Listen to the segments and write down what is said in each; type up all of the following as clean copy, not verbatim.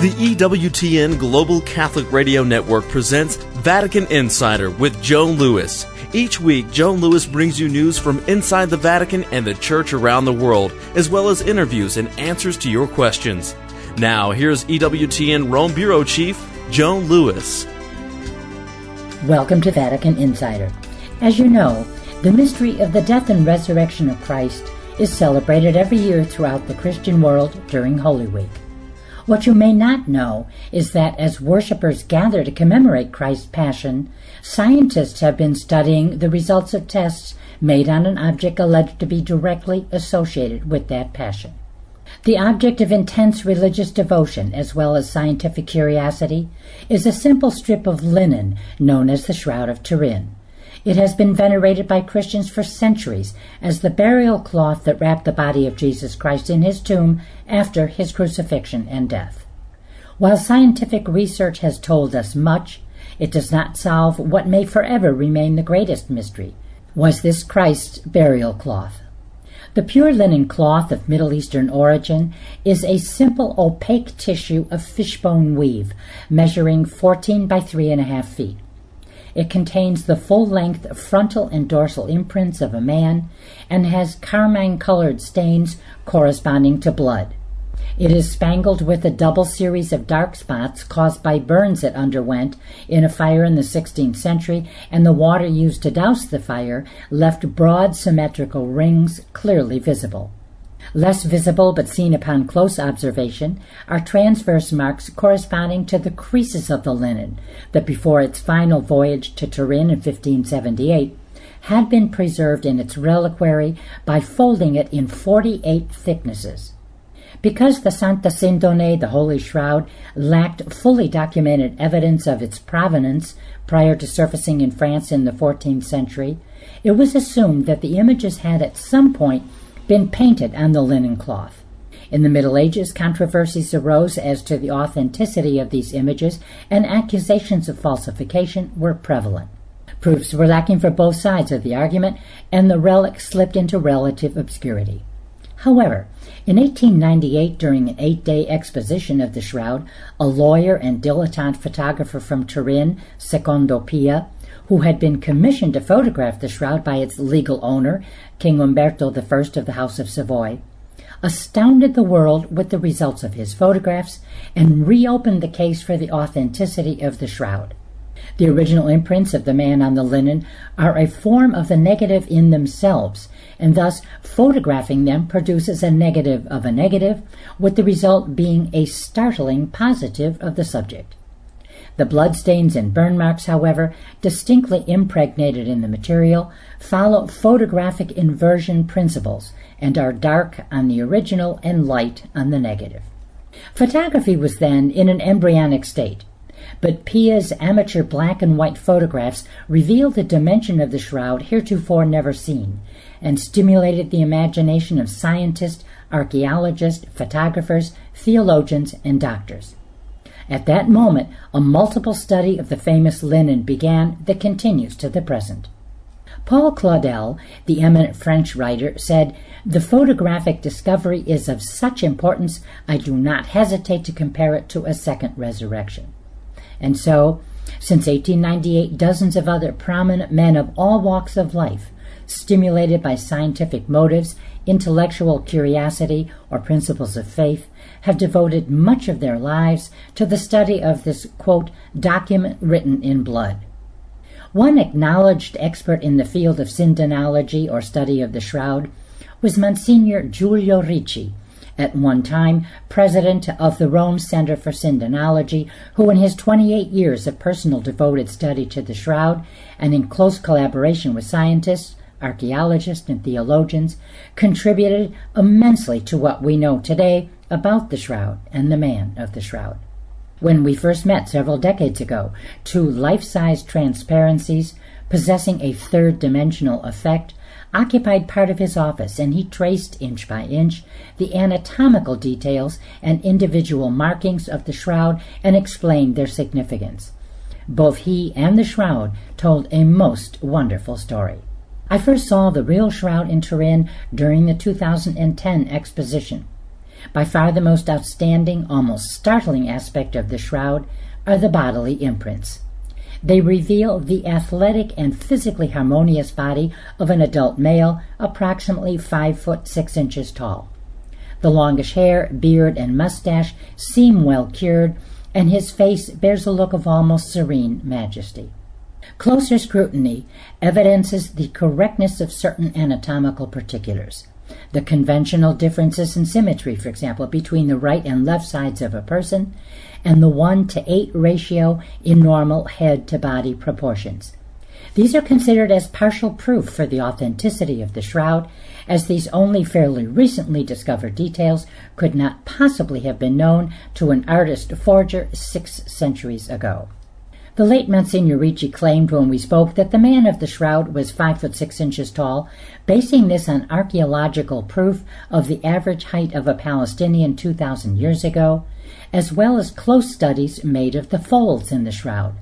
The EWTN Global Catholic Radio Network presents Vatican Insider with Joan Lewis. Each week, Joan Lewis brings you news from inside the Vatican and the Church around the world, as well as interviews and answers to your questions. Now, here's EWTN Rome Bureau Chief, Joan Lewis. Welcome to Vatican Insider. As you know, the mystery of the death and resurrection of Christ is celebrated every year throughout the Christian world during Holy Week. What you may not know is that as worshipers gather to commemorate Christ's Passion, scientists have been studying the results of tests made on an object alleged to be directly associated with that Passion. The object of intense religious devotion, as well as scientific curiosity, is a simple strip of linen known as the Shroud of Turin. It has been venerated by Christians for centuries as the burial cloth that wrapped the body of Jesus Christ in his tomb after his crucifixion and death. While scientific research has told us much, it does not solve what may forever remain the greatest mystery. Was this Christ's burial cloth? The pure linen cloth of Middle Eastern origin is a simple opaque tissue of fishbone weave, measuring 14 by 3.5 feet. It contains the full-length frontal and dorsal imprints of a man and has carmine-colored stains corresponding to blood. It is spangled with a double series of dark spots caused by burns it underwent in a fire in the 16th century, and the water used to douse the fire left broad symmetrical rings clearly visible. Less visible but seen upon close observation are transverse marks corresponding to the creases of the linen that before its final voyage to Turin in 1578 had been preserved in its reliquary by folding it in 48 thicknesses. Because the Santa Sindone, the Holy Shroud, lacked fully documented evidence of its provenance prior to surfacing in France in the 14th century, it was assumed that the images had at some point been painted on the linen cloth. In the Middle Ages, controversies arose as to the authenticity of these images, and accusations of falsification were prevalent. Proofs were lacking for both sides of the argument, and the relic slipped into relative obscurity. However, in 1898, during an 8-day exposition of the shroud, a lawyer and dilettante photographer from Turin, Secondo Pia, who had been commissioned to photograph the shroud by its legal owner, King Umberto I of the House of Savoy, astounded the world with the results of his photographs and reopened the case for the authenticity of the shroud. The original imprints of the man on the linen are a form of the negative in themselves, and thus photographing them produces a negative of a negative, with the result being a startling positive of the subject. The bloodstains and burn marks, however, distinctly impregnated in the material, follow photographic inversion principles and are dark on the original and light on the negative. Photography was then in an embryonic state, but Pia's amateur black and white photographs revealed a dimension of the shroud heretofore never seen, and stimulated the imagination of scientists, archaeologists, photographers, theologians, and doctors. At that moment, a multiple study of the famous linen began that continues to the present. Paul Claudel, the eminent French writer, said, "The photographic discovery is of such importance, I do not hesitate to compare it to a second resurrection." And so, since 1898, dozens of other prominent men of all walks of life, stimulated by scientific motives, intellectual curiosity, or principles of faith, have devoted much of their lives to the study of this, quote, document written in blood. One acknowledged expert in the field of syndenology, or study of the shroud, was Monsignor Giulio Ricci, at one time president of the Rome Center for Syndenology, who in his 28 years of personal devoted study to the shroud, and in close collaboration with scientists, archaeologists, and theologians, contributed immensely to what we know today about the shroud and the man of the shroud. When we first met several decades ago, two life-size transparencies possessing a third-dimensional effect occupied part of his office, and he traced inch by inch the anatomical details and individual markings of the shroud and explained their significance. Both he and the shroud told a most wonderful story. I first saw the real shroud in Turin during the 2010 exposition. By far the most outstanding, almost startling aspect of the shroud are the bodily imprints. They reveal the athletic and physically harmonious body of an adult male approximately 5 foot 6 inches tall. The longish hair, beard, and mustache seem well cured, and his face bears a look of almost serene majesty. Closer scrutiny evidences the correctness of certain anatomical particulars. The conventional differences in symmetry, for example, between the right and left sides of a person, and the 1:8 ratio in normal head-to-body proportions. These are considered as partial proof for the authenticity of the shroud, as these only fairly recently discovered details could not possibly have been known to an artist forger 6 centuries ago. The late Monsignor Ricci claimed when we spoke that the man of the shroud was 5 foot 6 inches tall, basing this on archaeological proof of the average height of a Palestinian 2,000 years ago, as well as close studies made of the folds in the shroud.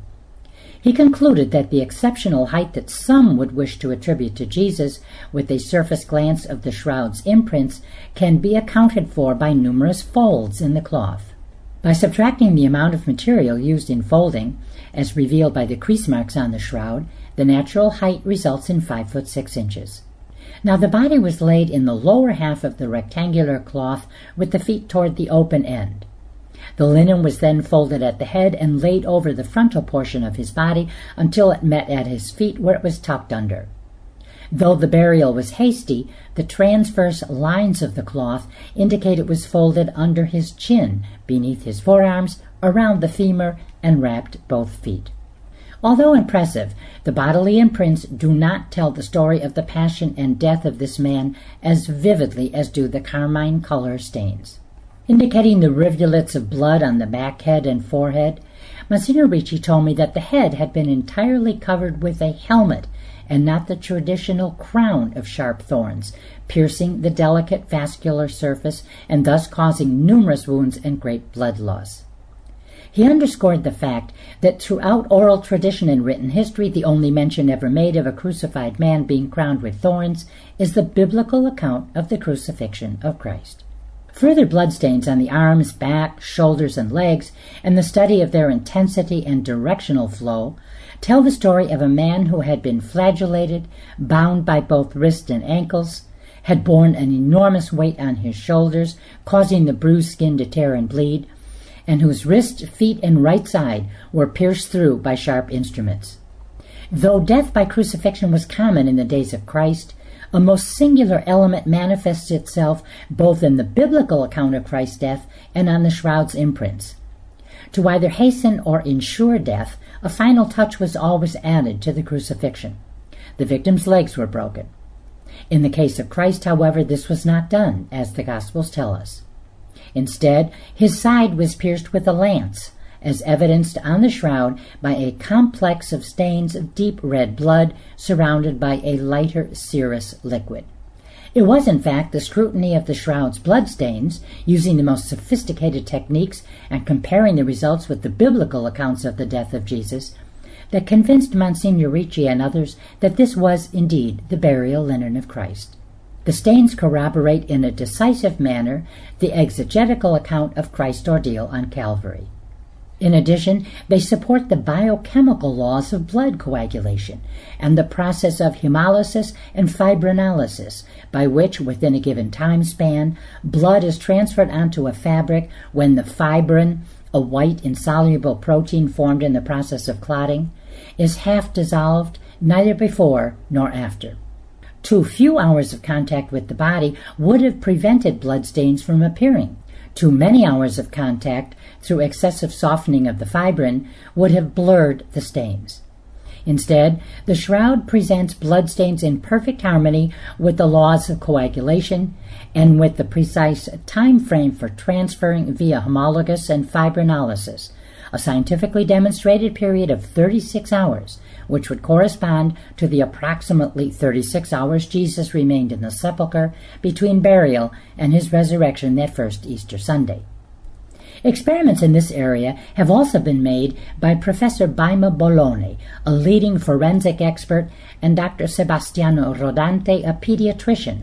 He concluded that the exceptional height that some would wish to attribute to Jesus with a surface glance of the shroud's imprints can be accounted for by numerous folds in the cloth. By subtracting the amount of material used in folding, as revealed by the crease marks on the shroud, the natural height results in 5 foot 6 inches. Now the body was laid in the lower half of the rectangular cloth with the feet toward the open end. The linen was then folded at the head and laid over the frontal portion of his body until it met at his feet, where it was tucked under. Though the burial was hasty, the transverse lines of the cloth indicate it was folded under his chin, beneath his forearms, around the femur, and wrapped both feet. Although impressive, the bodily imprints do not tell the story of the passion and death of this man as vividly as do the carmine color stains. Indicating the rivulets of blood on the back, head, and forehead, Monsignor Ricci told me that the head had been entirely covered with a helmet and not the traditional crown of sharp thorns, piercing the delicate vascular surface and thus causing numerous wounds and great blood loss. He underscored the fact that throughout oral tradition and written history, the only mention ever made of a crucified man being crowned with thorns is the biblical account of the crucifixion of Christ. Further bloodstains on the arms, back, shoulders, and legs, and the study of their intensity and directional flow, tell the story of a man who had been flagellated, bound by both wrists and ankles, had borne an enormous weight on his shoulders, causing the bruised skin to tear and bleed, and whose wrist, feet, and right side were pierced through by sharp instruments. Though death by crucifixion was common in the days of Christ, a most singular element manifests itself both in the biblical account of Christ's death and on the shroud's imprints. To either hasten or ensure death, a final touch was always added to the crucifixion. The victim's legs were broken. In the case of Christ, however, this was not done, as the Gospels tell us. Instead, his side was pierced with a lance, as evidenced on the shroud by a complex of stains of deep red blood surrounded by a lighter serous liquid. It was, in fact, the scrutiny of the shroud's bloodstains, using the most sophisticated techniques and comparing the results with the biblical accounts of the death of Jesus, that convinced Monsignor Ricci and others that this was indeed the burial linen of Christ. The stains corroborate in a decisive manner the exegetical account of Christ's ordeal on Calvary. In addition, they support the biochemical laws of blood coagulation and the process of hemolysis and fibrinolysis, by which, within a given time span, blood is transferred onto a fabric when the fibrin, a white insoluble protein formed in the process of clotting, is half dissolved, neither before nor after. Too few hours of contact with the body would have prevented bloodstains from appearing. Too many hours of contact, through excessive softening of the fibrin, would have blurred the stains. Instead, the shroud presents bloodstains in perfect harmony with the laws of coagulation and with the precise time frame for transferring via homologous and fibrinolysis, a scientifically demonstrated period of 36 hours, which would correspond to the approximately 36 hours Jesus remained in the sepulchre between burial and his resurrection that first Easter Sunday. Experiments in this area have also been made by Professor Baima Bologna, a leading forensic expert, and Dr. Sebastiano Rodante, a pediatrician,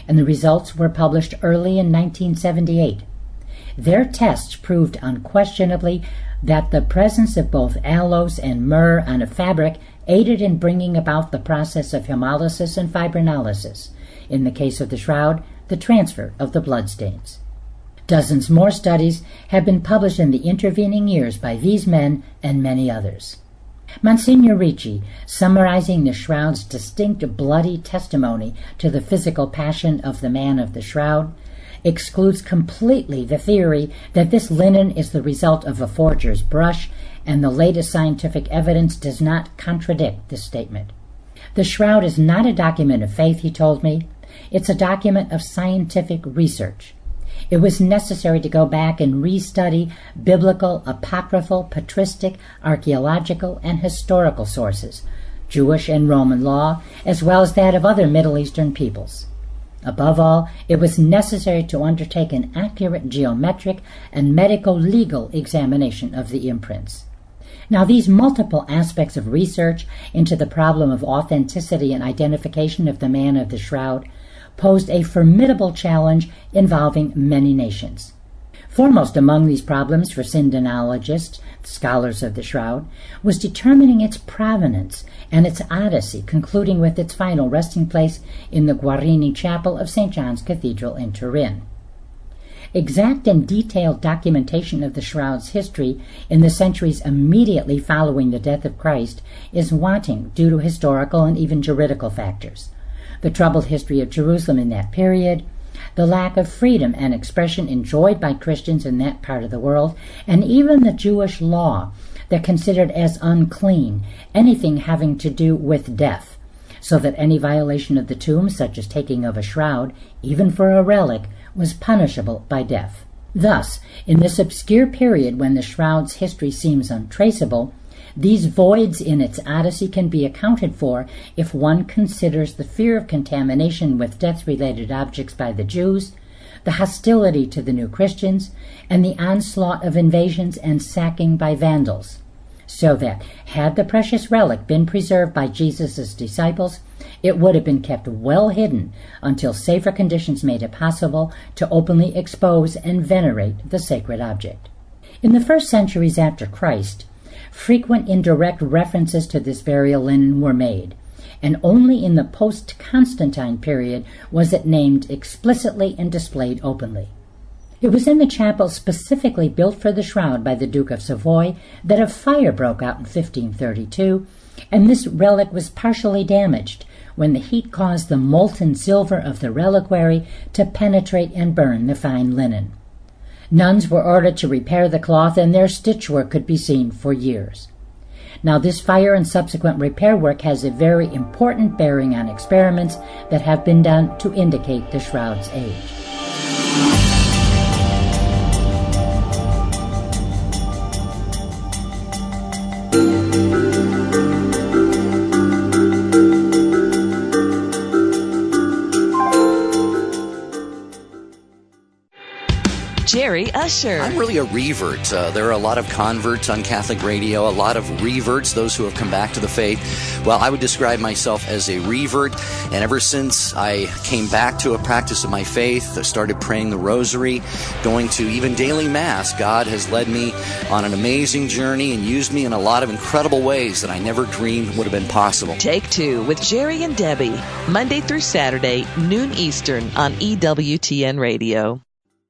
and the results were published early in 1978. Their tests proved unquestionably that the presence of both aloes and myrrh on a fabric aided in bringing about the process of hemolysis and fibrinolysis. In the case of the shroud, the transfer of the bloodstains. Dozens more studies have been published in the intervening years by these men and many others. Monsignor Ricci, summarizing the shroud's distinct bloody testimony to the physical passion of the man of the shroud, excludes completely the theory that this linen is the result of a forger's brush, and the latest scientific evidence does not contradict this statement. The shroud is not a document of faith, he told me. It's a document of scientific research. It was necessary to go back and restudy biblical, apocryphal, patristic, archaeological, and historical sources, Jewish and Roman law, as well as that of other Middle Eastern peoples. Above all, it was necessary to undertake an accurate geometric and medico-legal examination of the imprints. Now, these multiple aspects of research into the problem of authenticity and identification of the man of the shroud posed a formidable challenge involving many nations. Foremost among these problems for Syndenologists, scholars of the shroud, was determining its provenance and its odyssey, concluding with its final resting place in the Guarini Chapel of St. John's Cathedral in Turin. Exact and detailed documentation of the shroud's history in the centuries immediately following the death of Christ is wanting due to historical and even juridical factors. The troubled history of Jerusalem in that period, the lack of freedom and expression enjoyed by Christians in that part of the world, and even the Jewish law that considered as unclean anything having to do with death, so that any violation of the tomb, such as taking of a shroud, even for a relic, was punishable by death. Thus, in this obscure period when the shroud's history seems untraceable, these voids in its odyssey can be accounted for if one considers the fear of contamination with death-related objects by the Jews, the hostility to the new Christians, and the onslaught of invasions and sacking by Vandals. So that, had the precious relic been preserved by Jesus' disciples, it would have been kept well hidden until safer conditions made it possible to openly expose and venerate the sacred object. In the first centuries after Christ, frequent indirect references to this burial linen were made, and only in the post-Constantine period was it named explicitly and displayed openly. It was in the chapel specifically built for the shroud by the Duke of Savoy that a fire broke out in 1532, and this relic was partially damaged when the heat caused the molten silver of the reliquary to penetrate and burn the fine linen. Nuns were ordered to repair the cloth, and their stitchwork could be seen for years. Now, this fire and subsequent repair work has a very important bearing on experiments that have been done to indicate the shroud's age. Jerry Usher. I'm really a revert. There are a lot of converts on Catholic radio, a lot of reverts, those who have come back to the faith. Well, I would describe myself as a revert, and ever since I came back to a practice of my faith, I started praying the rosary, going to even daily Mass, God has led me on an amazing journey and used me in a lot of incredible ways that I never dreamed would have been possible. Take Two with Jerry and Debbie, Monday through Saturday, noon Eastern on EWTN Radio.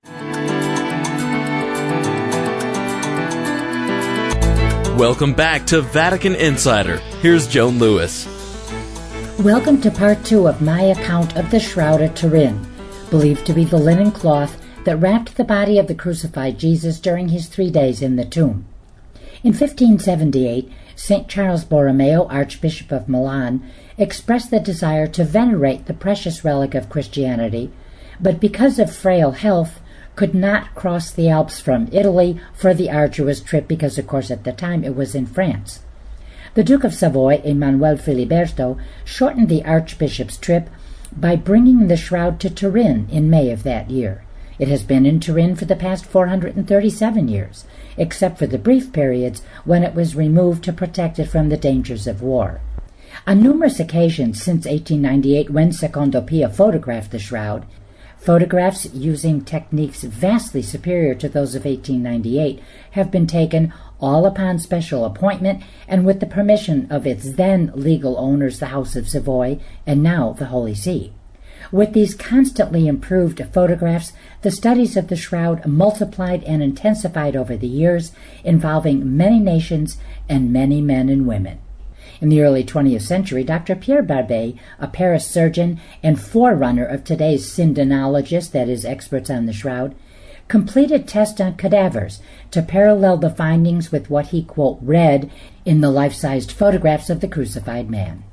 Welcome back to Vatican Insider. Here's Joan Lewis. Welcome to part 2 of my account of the Shroud at Turin, believed to be the linen cloth that wrapped the body of the crucified Jesus during his 3 days in the tomb. In 1578, St. Charles Borromeo, Archbishop of Milan, expressed the desire to venerate the precious relic of Christianity, but because of frail health, could not cross the Alps from Italy for the arduous trip because, of course, at the time it was in France. The Duke of Savoy, Emanuele Filiberto, shortened the Archbishop's trip by bringing the shroud to Turin in May of that year. It has been in Turin for the past 437 years, except for the brief periods when it was removed to protect it from the dangers of war. On numerous occasions since 1898, when Secondo Pia photographed the shroud, photographs using techniques vastly superior to those of 1898 have been taken, all upon special appointment and with the permission of its then legal owners, the House of Savoy, and now the Holy See. With these constantly improved photographs, the studies of the shroud multiplied and intensified over the years, involving many nations and many men and women. In the early 20th century, Dr. Pierre Barbet, a Paris surgeon and forerunner of today's syndenologists, that is, experts on the shroud, completed tests on cadavers to parallel the findings with what he, quote, read in the life-sized photographs of the crucified man.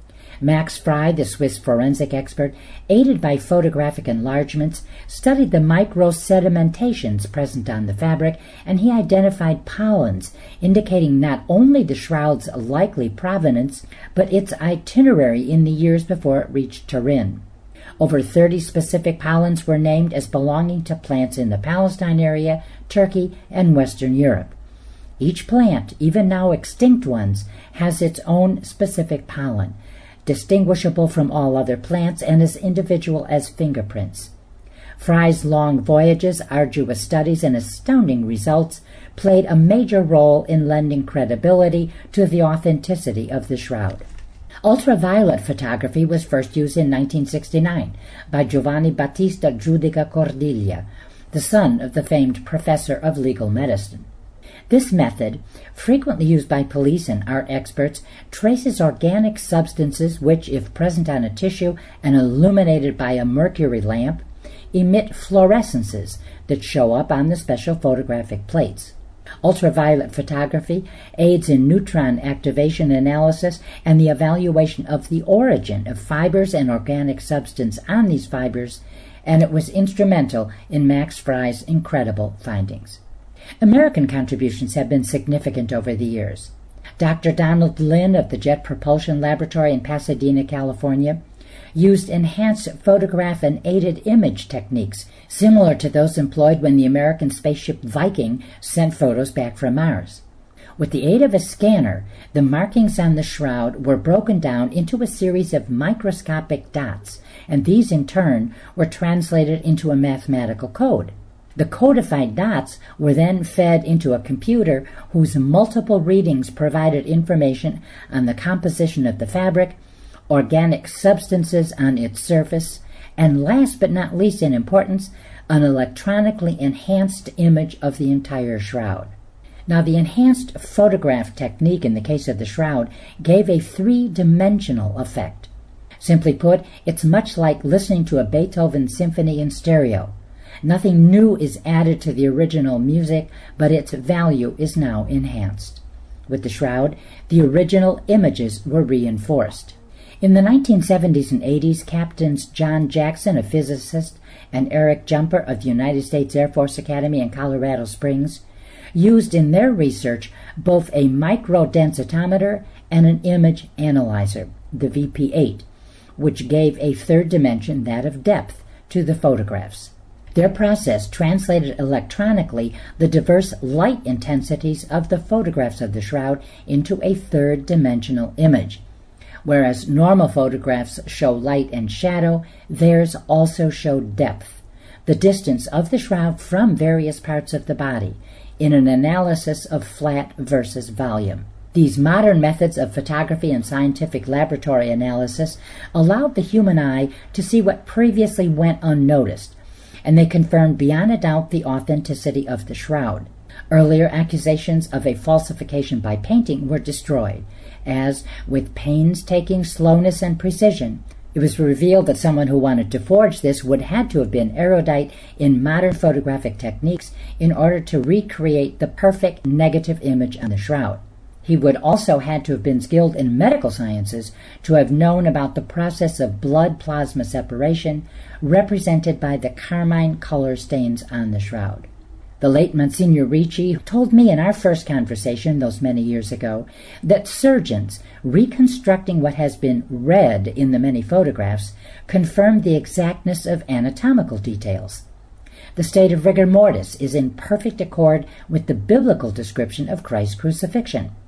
Max Frey, the Swiss forensic expert, aided by photographic enlargements, studied the microsedimentations present on the fabric, and he identified pollens, indicating not only the shroud's likely provenance, but its itinerary in the years before it reached Turin. Over 30 specific pollens were named as belonging to plants in the Palestine area, Turkey, and Western Europe. Each plant, even now extinct ones, has its own specific pollen, distinguishable from all other plants and as individual as fingerprints. Frey's long voyages, arduous studies, and astounding results played a major role in lending credibility to the authenticity of the shroud. Ultraviolet photography was first used in 1969 by Giovanni Battista Giudica Cordiglia, the son of the famed professor of legal medicine. This method, frequently used by police and art experts, traces organic substances which, if present on a tissue and illuminated by a mercury lamp, emit fluorescences that show up on the special photographic plates. Ultraviolet photography aids in neutron activation analysis and the evaluation of the origin of fibers and organic substance on these fibers, and it was instrumental in Max Frey's incredible findings. American contributions have been significant over the years. Dr. Donald Lynn of the Jet Propulsion Laboratory in Pasadena, California, used enhanced photograph and aided image techniques similar to those employed when the American spaceship Viking sent photos back from Mars. With the aid of a scanner, the markings on the shroud were broken down into a series of microscopic dots, and these in turn were translated into a mathematical code. The codified dots were then fed into a computer whose multiple readings provided information on the composition of the fabric, organic substances on its surface, and last but not least in importance, an electronically enhanced image of the entire shroud. Now, the enhanced photograph technique in the case of the shroud gave a three-dimensional effect. Simply put, it's much like listening to a Beethoven symphony in stereo. Nothing new is added to the original music, but its value is now enhanced. With the shroud, the original images were reinforced. In the 1970s and 80s, Captains John Jackson, a physicist, and Eric Jumper of the United States Air Force Academy in Colorado Springs used in their research both a microdensitometer and an image analyzer, the VP8, which gave a third dimension, that of depth, to the photographs. Their process translated electronically the diverse light intensities of the photographs of the shroud into a third-dimensional image. Whereas normal photographs show light and shadow, theirs also showed depth, the distance of the shroud from various parts of the body, in an analysis of flat versus volume. These modern methods of photography and scientific laboratory analysis allowed the human eye to see what previously went unnoticed, and they confirmed beyond a doubt the authenticity of the shroud. Earlier accusations of a falsification by painting were destroyed, as, with painstaking slowness and precision, it was revealed that someone who wanted to forge this would have to have been erudite in modern photographic techniques in order to recreate the perfect negative image on the shroud. He would also had to have been skilled in medical sciences to have known about the process of blood plasma separation represented by the carmine color stains on the shroud. The late Monsignor Ricci told me in our first conversation those many years ago that surgeons, reconstructing what has been read in the many photographs, confirmed the exactness of anatomical details. The state of rigor mortis is in perfect accord with the biblical description of Christ's crucifixion.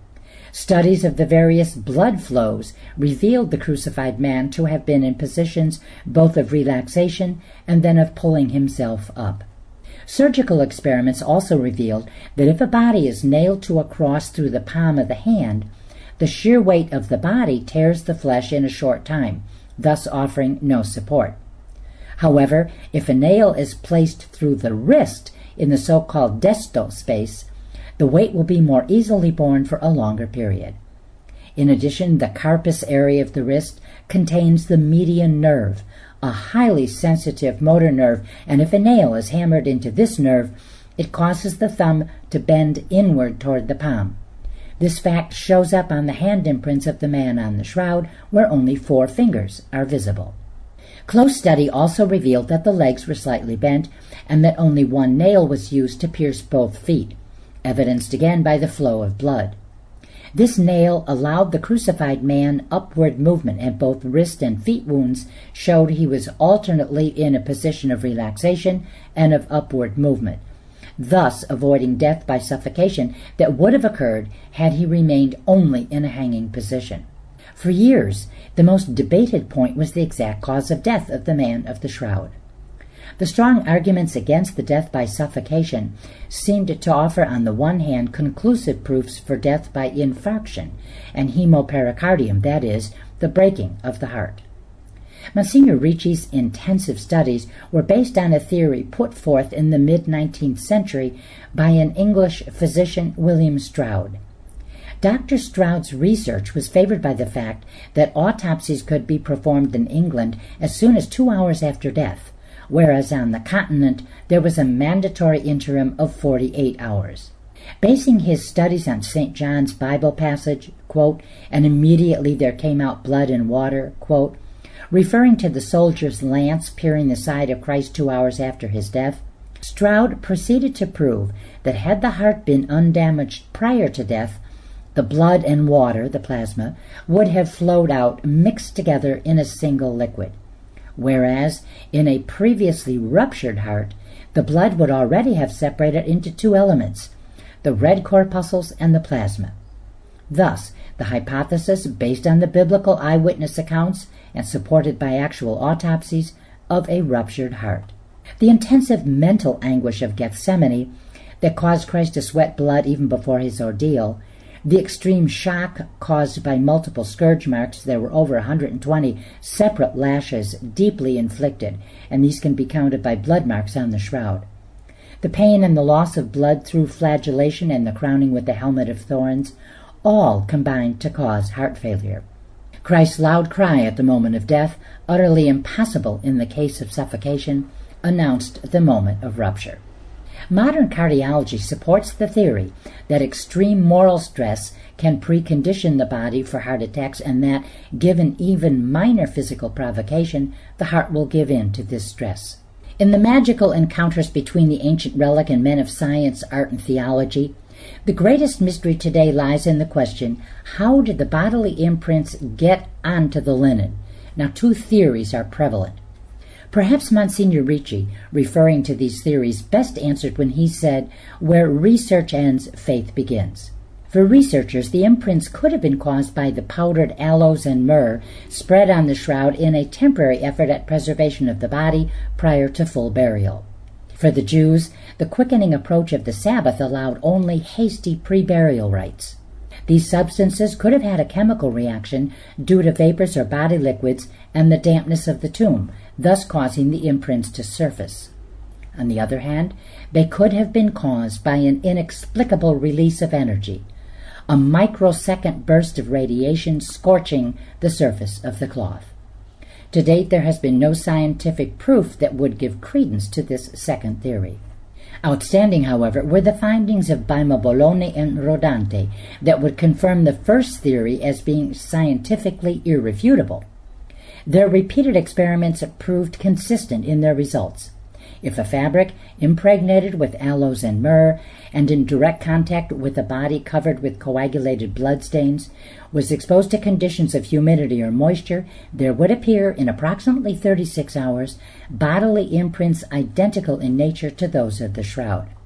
Studies of the various blood flows revealed the crucified man to have been in positions both of relaxation and then of pulling himself up. Surgical experiments also revealed that if a body is nailed to a cross through the palm of the hand, the sheer weight of the body tears the flesh in a short time, thus offering no support. However, if a nail is placed through the wrist in the so-called desto space, the weight will be more easily borne for a longer period. In addition, the carpus area of the wrist contains the median nerve, a highly sensitive motor nerve, and if a nail is hammered into this nerve, it causes the thumb to bend inward toward the palm. This fact shows up on the hand imprints of the man on the shroud, where only 4 fingers are visible. Close study also revealed that the legs were slightly bent and that only 1 nail was used to pierce both feet, evidenced again by the flow of blood. This nail allowed the crucified man upward movement, and both wrist and feet wounds showed he was alternately in a position of relaxation and of upward movement, thus avoiding death by suffocation that would have occurred had he remained only in a hanging position. For years, the most debated point was the exact cause of death of the man of the shroud. The strong arguments against the death by suffocation seemed to offer on the one hand conclusive proofs for death by infarction and hemopericardium, that is, the breaking of the heart. Monsignor Ricci's intensive studies were based on a theory put forth in the mid-19th century by an English physician, William Stroud. Dr. Stroud's research was favored by the fact that autopsies could be performed in England as soon as 2 hours after death, whereas on the continent there was a mandatory interim of 48 hours. Basing his studies on St. John's Bible passage, quote, "and immediately there came out blood and water," quote, referring to the soldier's lance piercing the side of Christ 2 hours after his death, Stroud proceeded to prove that had the heart been undamaged prior to death, the blood and water, the plasma, would have flowed out mixed together in a single liquid, whereas in a previously ruptured heart, the blood would already have separated into 2 elements, the red corpuscles and the plasma. Thus, the hypothesis, based on the biblical eyewitness accounts and supported by actual autopsies, of a ruptured heart. The intensive mental anguish of Gethsemane that caused Christ to sweat blood even before his ordeal, the extreme shock caused by multiple scourge marks — there were over 120 separate lashes deeply inflicted, and these can be counted by blood marks on the shroud — the pain and the loss of blood through flagellation and the crowning with the helmet of thorns, all combined to cause heart failure. Christ's loud cry at the moment of death, utterly impossible in the case of suffocation, announced the moment of rupture. Modern cardiology supports the theory that extreme moral stress can precondition the body for heart attacks, and that, given even minor physical provocation, the heart will give in to this stress. In the magical encounters between the ancient relic and men of science, art, and theology, the greatest mystery today lies in the question, how did the bodily imprints get onto the linen? Now, 2 theories are prevalent. Perhaps Monsignor Ricci, referring to these theories, best answered when he said, "Where research ends, faith begins." For researchers, the imprints could have been caused by the powdered aloes and myrrh spread on the shroud in a temporary effort at preservation of the body prior to full burial. For the Jews, the quickening approach of the Sabbath allowed only hasty pre-burial rites. These substances could have had a chemical reaction due to vapors or body liquids and the dampness of the tomb, thus causing the imprints to surface. On the other hand, they could have been caused by an inexplicable release of energy, a microsecond burst of radiation scorching the surface of the cloth. To date, there has been no scientific proof that would give credence to this second theory. Outstanding, however, were the findings of Bologna and Rodante that would confirm the first theory as being scientifically irrefutable. Their repeated experiments proved consistent in their results. If a fabric impregnated with aloes and myrrh and in direct contact with a body covered with coagulated bloodstains was exposed to conditions of humidity or moisture, there would appear in approximately 36 hours bodily imprints identical in nature to those of the shroud.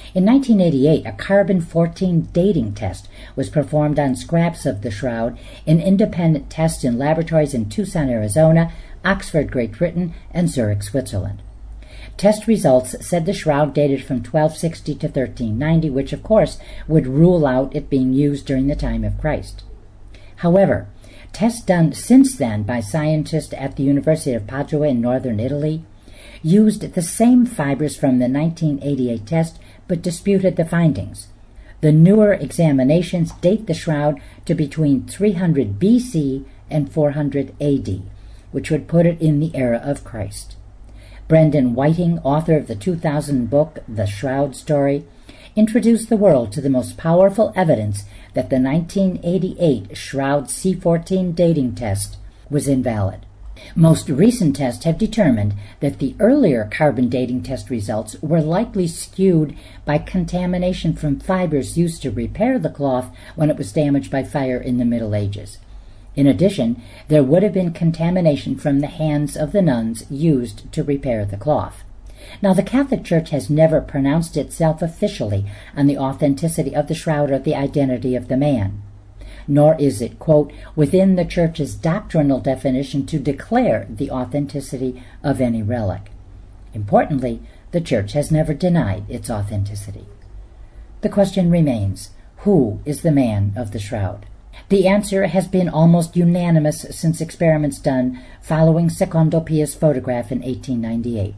In 1988, a carbon-14 dating test was performed on scraps of the shroud, an independent test in laboratories in Tucson, Arizona, Oxford, Great Britain, and Zurich, Switzerland. Test results said the shroud dated from 1260 to 1390, which of course would rule out it being used during the time of Christ. However, tests done since then by scientists at the University of Padua in northern Italy used the same fibers from the 1988 test but disputed the findings. The newer examinations date the shroud to between 300 BC and 400 AD, which would put it in the era of Christ. Brendan Whiting, author of the 2000 book The Shroud Story, introduced the world to the most powerful evidence that the 1988 Shroud C14 dating test was invalid. Most recent tests have determined that the earlier carbon dating test results were likely skewed by contamination from fibers used to repair the cloth when it was damaged by fire in the Middle Ages. In addition, there would have been contamination from the hands of the nuns used to repair the cloth. Now, the Catholic Church has never pronounced itself officially on the authenticity of the shroud or the identity of the man, nor is it, quote, within the Church's doctrinal definition to declare the authenticity of any relic. Importantly, the Church has never denied its authenticity. The question remains, who is the man of the shroud? The answer has been almost unanimous since experiments done following Secondo Pia's photograph in 1898.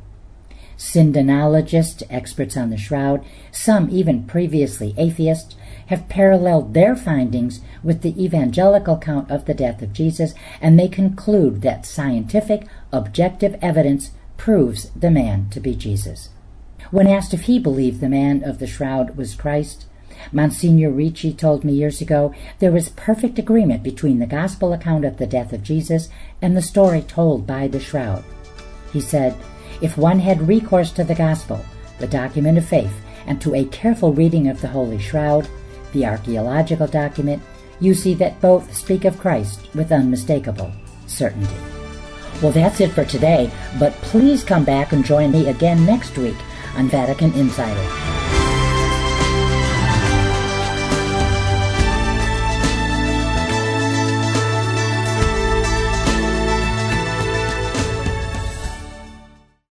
Syndenologists, experts on the shroud, some even previously atheists, have paralleled their findings with the evangelical account of the death of Jesus, and they conclude that scientific, objective evidence proves the man to be Jesus. When asked if he believed the man of the shroud was Christ, Monsignor Ricci told me years ago there was perfect agreement between the gospel account of the death of Jesus and the story told by the shroud. He said, if one had recourse to the gospel, the document of faith, and to a careful reading of the Holy Shroud, the archaeological document, you see that both speak of Christ with unmistakable certainty. Well, that's it for today, but please come back and join me again next week on Vatican Insider.